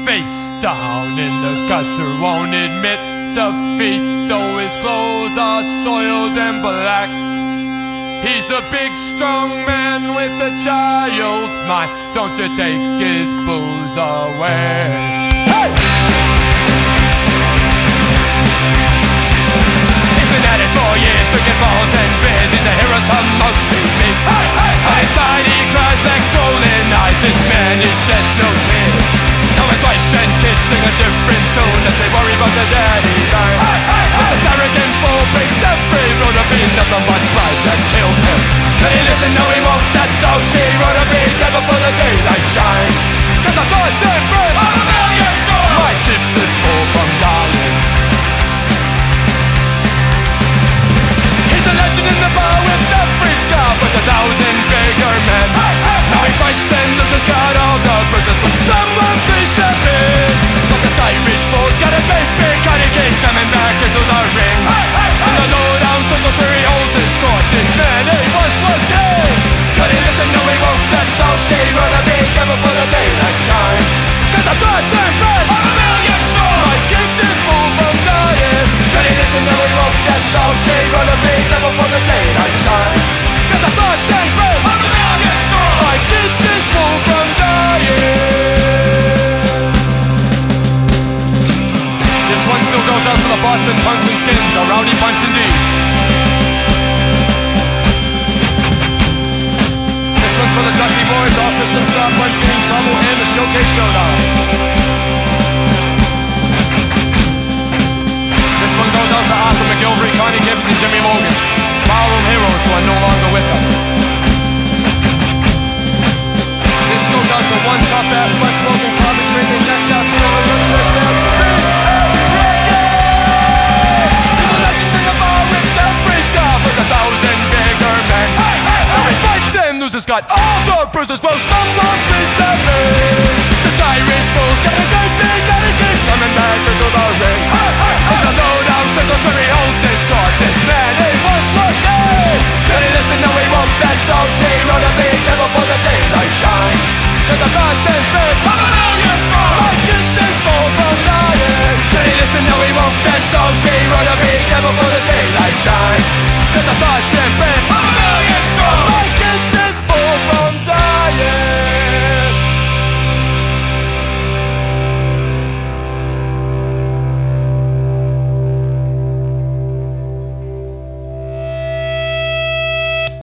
Face down in the gutter, won't admit defeat, though his clothes are soiled and black. He's a big strong man with a child's mind. Don't you take his booze away. Hey! He's been at it for years, drinking balls and beers. He's a hero to most he meets. Hey, hey, hey. Inside he cries like swollen eyes. This man, he sheds no tears. Now his wife and kids sing a different tune as they worry about their daddy dying. Hey, hey, hey. But this arrogant fool breaks every rule of being nothing but pride that kills him. Hey, listen, no he won't, that's how she wrote a beat never before the daylight shines. Cause I thought she'd break on a million souls might keep this fool from dying. He's a legend in the bar with every scar, with 1,000 bigger men. Hey, hey, now he fights and loses, got all the bruises. When someone please step in. But this Irish fool's got a great big cutty case coming back into the ring. Hey, hey, hey. In the low-down circles where he holds his court, this man he once was king. But he listen, no he won't, that's how she wrote a beat never before the daylight shines. Cause I thought she'd break on a million souls might keep this fool from dying. But he listen, no he won't, that's how she wrote a beat never before the daylight shines. Cause I thought she'd break on a million souls might keep this fool from dying. This one still goes out to the Boston Punch and Skins, a rowdy bunch indeed. This one's for the Ducky Boys, all systems stop, punching trouble, and the Showcase Showdown. This one goes out to Arthur McGilvery, Connie Gibbons, and Jimmy Morgan, ballroom heroes who are no longer with us. This goes out to one tough-ass, blood-smoking, carbon-drinking, necked out to all the rest of us. With 1,000 bigger men. Hey, hey, now he fights and loses, got all the bruises. Well, someone please step in. This Irish fool's got a great big daddy king coming back into the ring. Hey, hey, hey. In the low-down circles where he holds his court, this man he once was king. Can he listen? No he won't,